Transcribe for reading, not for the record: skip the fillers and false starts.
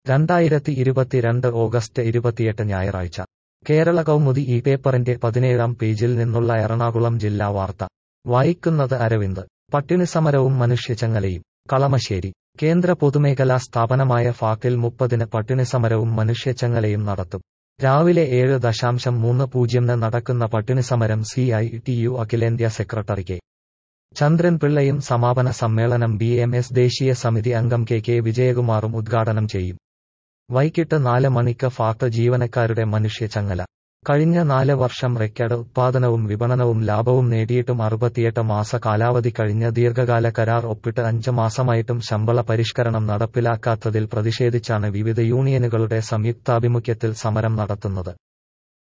2022 August 28 ഞായറാഴ്ച കേരള കൗമുദി ഈ പേപ്പറിന്റെ 17-ാം പേജിൽ നിന്നുള്ള എറണാകുളം ജില്ലാ വാർത്ത വായിക്കുന്നത് അരവിന്ദ്. പട്ടിണിസമരവും മനുഷ്യച്ചങ്ങലയും. കളമശ്ശേരി. കേന്ദ്ര പൊതുമേഖലാ സ്ഥാപനമായ ഫാക്ടിൽ 30-ന് പട്ടിണിസമരവും മനുഷ്യച്ചങ്ങലയും നടത്തും. രാവിലെ 7:30-ന് നടക്കുന്ന പട്ടിണിസമരം CITU അഖിലേന്ത്യാ സെക്രട്ടറി കെ. ചന്ദ്രൻ പിള്ളയും സമാപന സമ്മേളനം BMS ദേശീയ സമിതി അംഗം KK വിജയകുമാറും ഉദ്ഘാടനം ചെയ്യും. വൈകിട്ട് 4 മണിക്ക് ഫാക്ട് ജീവനക്കാരുടെ മനുഷ്യച്ചങ്ങല. കഴിഞ്ഞ 4 വർഷം റെക്കോർഡ് ഉത്പാദനവും വിപണനവും ലാഭവും നേടിയിട്ടും 68 മാസ കാലാവധി കഴിഞ്ഞ ദീർഘകാല കരാർ ഒപ്പിട്ട് 5 മാസമായിട്ടും ശമ്പള പരിഷ്കരണം നടപ്പിലാക്കാത്തതിൽ പ്രതിഷേധിച്ചാണ് വിവിധ യൂണിയനുകളുടെ സംയുക്താഭിമുഖ്യത്തിൽ സമരം നടത്തുന്നത്.